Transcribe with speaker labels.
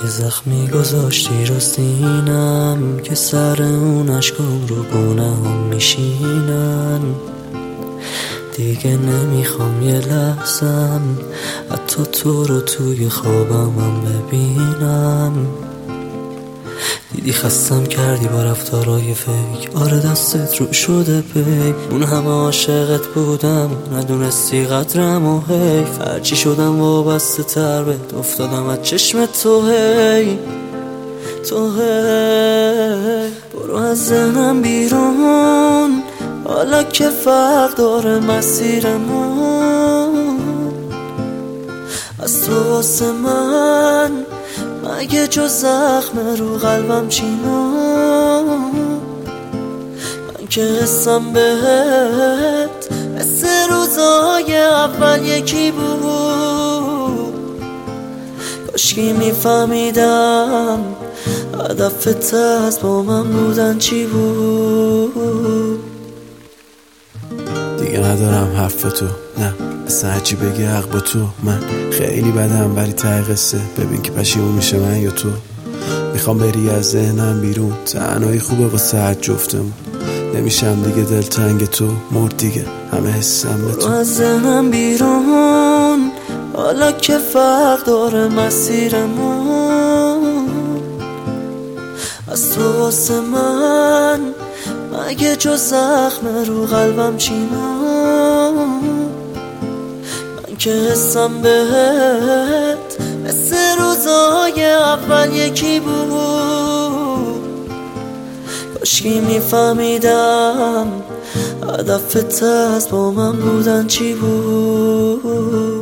Speaker 1: زخمی گذاشتی رو سینم که سر اون عشقام رو گناهم میشینن. دیگه نمیخوام یه لحظم حتی تو رو توی خوابم هم ببینم. دیدی خستم کردی با رفتارای فیک، آره دستت رو شده پیک. اون همه عاشقت بودم ندونستی قدرم و حیف. هرچی شدم وابسته تر بهت افتادم از چشم تو هی. برو از ذهنم بیرون حالا که فرق داره مسیرمون. از تو واسه من مگه جز زخم رو قلبم چینا. من که حسم بهت حس روزای اول یکی بود. کاشکی میفهمیدم هدفت از با من بودن چی بود.
Speaker 2: دیگه ندارم حرف تو، نه اصلا هرچی بگی حق با تو. من خیلی بدم ولی ته قصه ببین که پشیمون میشه من یا تو. میخوام بری از ذهنم بیرون، تنهایی خوبه واسه هر جفتمون. نمیشم دیگه دلتنگ تو، مرد دیگه همه حسم به تو.
Speaker 1: از ذهنم بیرون حالا که فرق داره مسیرمون. از تو واسه من مگه جز زخم رو قلبم چینا. من که حسم بهت حس روزای اول یکی بود. کاشکی میفهمیدم هدفت از با من بودن چی بود.